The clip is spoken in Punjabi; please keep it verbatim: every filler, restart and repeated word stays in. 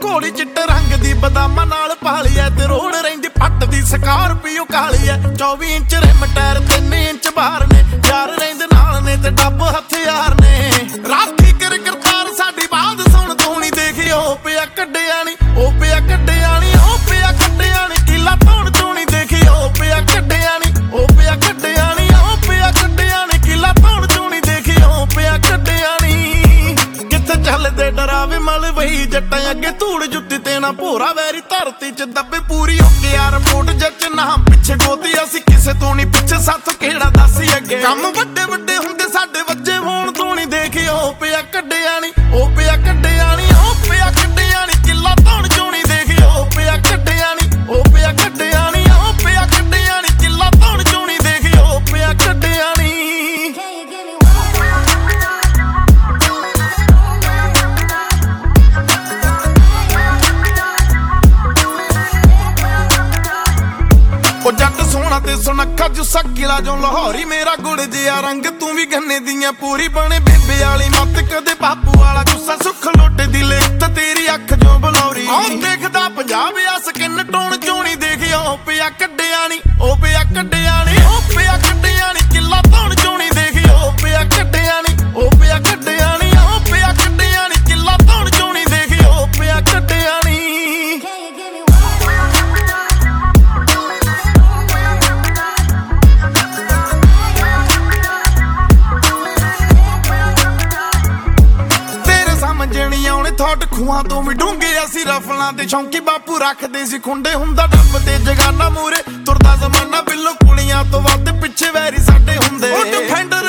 ਘੋੜੀ ਚਿੱਟੇ ਰੰਗ ਦੀ ਬਦਾਮਾਂ ਨਾਲ ਪਾਲੀ ਐ ਤੇ ਰੋੜ ਰਹਿੰਦੀ ਪੱਟ ਦੀ ਸਕਾਰਪੀਓ ਕਾਲੀ ਐ। ਚੌਵੀ ਇੰਚ ਰਿਮ ਟਾਇਰ ਤਿੰਨ ਇੰਚ ਬਾਹਰ ਨੇ, ਯਾਰ ਰਹਿੰਦੇ ਨਾਲ ਨੇ ਤੇ ਡੱਬ ਹਥਿਆਰ ਨੇ। ਰਾਖੀ ਕਰ ਕਰਤਾਰ ਸਾਡੀ ਬਾਤ ਸੁਣ ਤੂੰ ਨੀ ਦੇਖੀ ਉਹ ਪਿਆ ਕੱਢਿਆ ਨੀ, ਉਹ ਪਿਆ ਕੱਢਿਆ ਨੀ, ਉਹ ਪਿਆ ਕੱਢਿਆ ਨੀ ਕਿਲਾ ਧੌਣ ਤੂੰ ਨੀ ਦੇਖੀ ਉਹ ਪਿਆ ਕੱਢਿਆ ਨੀ, ਉਹ ਪਿਆ ਕੱਢਿਆ ਨੀ, ਉਹ ਪਿਆ ਕੱਢਿਆ ਨੀ ਕਿਲਾ ਧੌਣ ਤੂੰ ਨੀ ਦੇਖੀ ਉਹ ਪਿਆ ਕੱਢਿਆ ਨੀ। ਕਿੱਥੇ ਚੱਲਦੇ ਡਰਾਵੇ ਮਲ ਵਹੀ ਜੱਟਾਂ ਅੱਗੇ ਧੂੜ ਜੁੱਤੀ ਤੇ ਨਾ ਭੋਰਾ ਵੈਰੀ ਧਰਤੀ ਚ ਦੱਬੇ ਪੂਰੀ ਹੋ ਕੇ ਯਾਰ ਮੋਟ ਜੱਜ ਨਾ ਪਿੱਛੇ ਗੋਤੀ ਅਸੀਂ ਕਿਸੇ ਤੋਂ ਨੀ ਪਿੱਛੇ ਸਾਥੋਂ ਕਿਹੜਾ ਦੱਸੀ ਅੱਗੇ। ਕੰਮ ਵੱਡੇ ਵੱਡੇ ਹੁੰਦੇ ਸਾਡੇ ਵੱਜੇ ਹੋਣ ਤੂੰ ਨੀ ਦੇਖੀ ਉਹ ਪਿਆ ਕੱਢਿਆ ਨੀ, ਉਹ ਪਿਆ ਕੱਢਿਆ ਨੀ, ਉਹ ਪਿਆ ਕੱਢਿਆ ਨੀ ਕਿਲਾ ਧੌਣ ਚੋਂ ਨੀ ਦੇਖੀ ਉਹ ਪਿਆ ਕੱਢਿਆ ਨੀ, ਉਹ ਪਿਆ ਕੱਢਿਆ ਨੀ, ਉਹ ਪਿਆ ਕੱਢਿਆ ਨੀ ਕਿਲਾ ਧੌਣ ਚੋਂ ਨੀ ਦੇਖੀ ਉਹ ਪਿਆ ਕੱਢਿਆ ਨੀ। ਉਹ ਜੱਟ ਸੋਹਣਾ ਤੇ ਸੁਨੱਖਾ ਜੁੱਸਾ ਕਿਲਾ ਜੋ ਲਾਹੌਰੀ ਮੇਰਾ ਗੁੜ ਜਿਹਾ ਰੰਗ ਤੂੰ ਵੀ ਗੰਨੇ ਦੀਆਂ ਪੂਰੀ ਬਣੇ ਬੇਬੇ ਵਾਲੀ ਮੱਤ ਕਦੇ ਬਾਪੂ ਵਾਲਾ ਗੁੱਸਾ ਸੁੱਖ ਲੋਟੇ ਦੀ ਲਿਖਤ ਤੇਰੀ ਅੱਖ ਜੋ ਬਲੌਰੀ। ਉਹ ਦੇਖਦਾ ਪੰਜਾਬ ਆ ਸਕਿਨ ਟੋਨ ਚੋਂ ਨੀ ਦੇਖਿਆ ਉਹ ਪਿਆ ਕੱਢਿਆ ਨੀ, ਉਹ ਪਿਆ ਕੱਢਿਆ ਨੀ, ਉਹ ਪਿਆ ਕੱਢਿਆ ਨੀ ਕਿਲਾ ਧੌਣ ਚੋਂ ਨੀ ਦੇਖਿਆ ਉਹ ਪਿਆ ਕੱਢਿਆ ਨੀ, ਉਹ ਪਿਆ ਕੱਢਿਆ ਨੀ, ਉਹ ਪਿਆ ਕੱਢਿਆ ਨੀ ਕਿਲਾ ਧੌਣ ਚੋਂ ਨੀ ਦੇਖਿਆ ਉਹ ਪਿਆ ਕੱਢਿਆ ਨੀ। ਸਮਝਣੀ ਆਉਣੇ ਥੋਟ ਖੂਹਾਂ ਤੋਂ ਵੀ ਡੂੰਘੇ ਅਸੀਂ ਰਫਲਾਂ ਤੇ ਸ਼ੌਂਕੀ ਬਾਪੂ ਰੱਖਦੇ ਸੀ ਖੁੰਡੇ ਹੁੰਦਾ ਡੱਬ ਤੇ ਜਗਾਨਾ ਮੂਰੇ ਤੁਰਦਾ ਜ਼ਮਾਨਾ ਬਿੱਲੋ ਕੁੜੀਆਂ ਤੋਂ ਵੱਧ ਪਿੱਛੇ ਵੈਰੀ ਸਾਡੇ ਹੁੰਦੇ। ਉਹ ਡਿਫੈਂਡਰ